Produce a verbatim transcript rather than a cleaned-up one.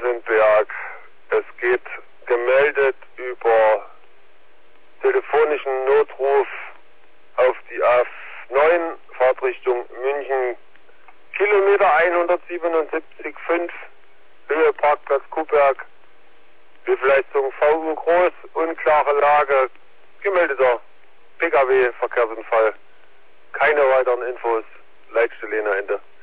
Eisenberg. Es geht gemeldet über telefonischen Notruf auf die A neun, Fahrtrichtung München, Kilometer hundertsiebenundsiebzig Komma fünf, Höhe Parkplatz Kuhberg, Hilfeleistung V U groß, unklare Lage, gemeldeter Pkw-Verkehrsunfall. Keine weiteren Infos, Leitstelle Ende.